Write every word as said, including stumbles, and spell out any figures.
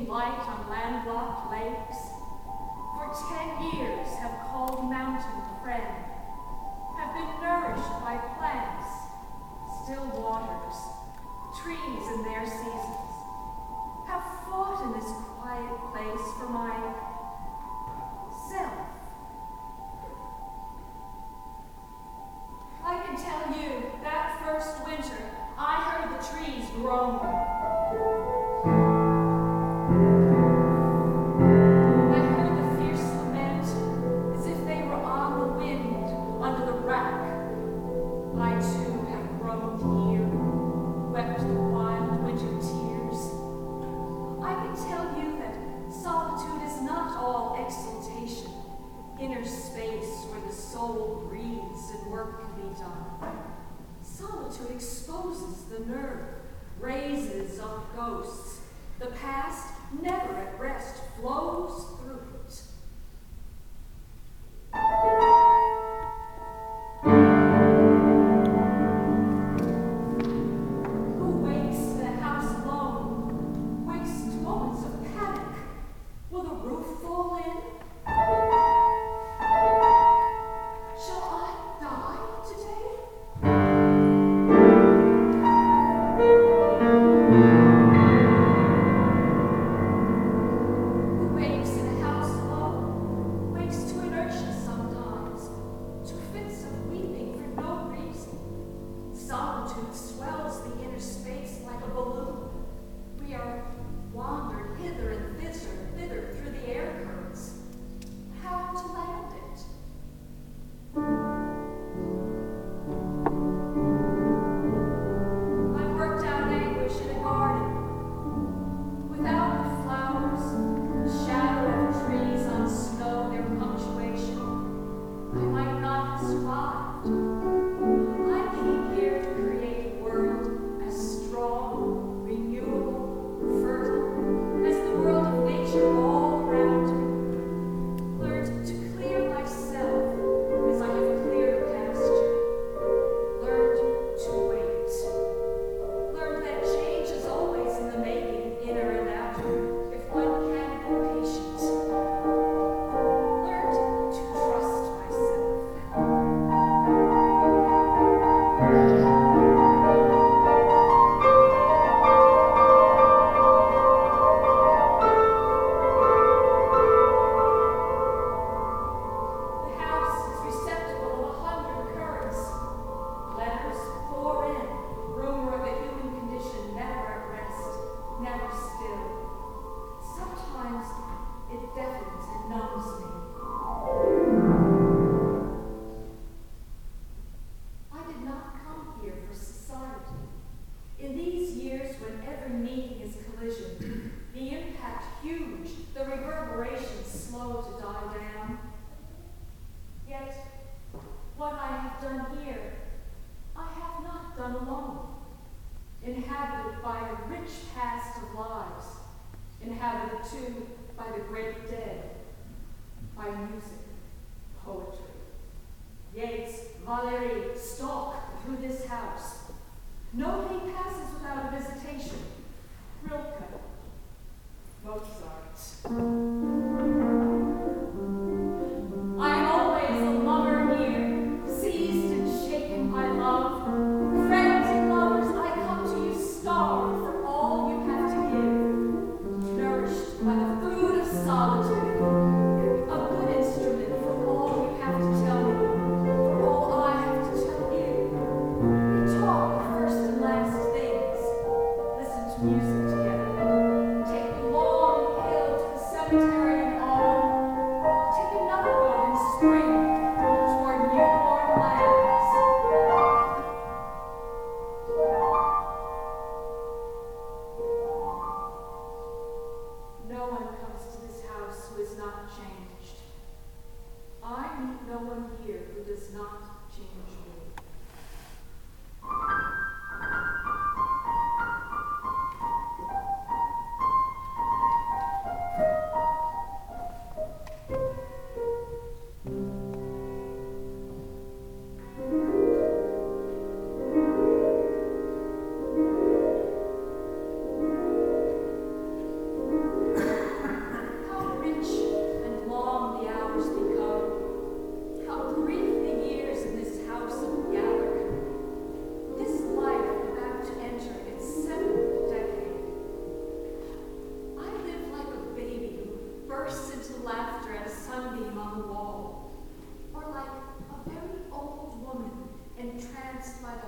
light on landlocked lakes. For ten years have called mountain friend, have been nourished by plants, still waters, trees in their seasons, have fought in this quiet place for my self. I can tell you that first winter I heard the trees groan. I heard the fierce lament as if they were on the wind under the rack. I too have groaned here, wept the wild winter tears. I can tell you that solitude is not all exaltation, inner space where the soul breathes and work can be done. Solitude exposes the nerve, raises up ghosts. The past, never at rest, flows through it. Who wakes in a house alone, wakes to moments of panic. Will the roof fall in? Shall I die today? Who wakes in a house alone, wakes to inertia sometimes, to fits of weeping for no reason. Solitude swells the inner space like a balloon. We are wandered hither and thither, thither through the air currents. How to land it? I worked out anguish in a garden. Without the flowers, the shadow of trees on snow, their punctuation, I might not have survived. I came here to create a world as strong, renewable, fertile as the world of nature all around me. Learned to clear myself as I have cleared a pasture. Learned to wait. Learned that change is always in the making, inner and outer, if one can be patient. Learned to trust myself. The house is receptacle of a hundred currents. Letters pour in, rumor of a human condition never at rest, never still. Sometimes it deafens and numbs me. I did not come here for society. In these years when every meeting is collision, the impact huge, the reverberations slow to die down. Yet, what I have done here, I have not done alone. Inhabited by a rich past of lives, inhabited too by the great dead, by music, poetry. Yeats, Valéry stalk through this house. Nobody passes without a visitation. Rilke, Mozart. I am always a lover here, seized and shaken by love. Friends and lovers, I come to you starved for all you have to give, nourished by the food of solitude, a good instrument for all you have to tell me, for all I have to tell you. We talk of first and last things, listen to music together, take the long hill to the cemetery in autumn, take another road in spring toward newborn lands. No one comes to this house who is not changed. I meet no one here who does not change me. enhanced by the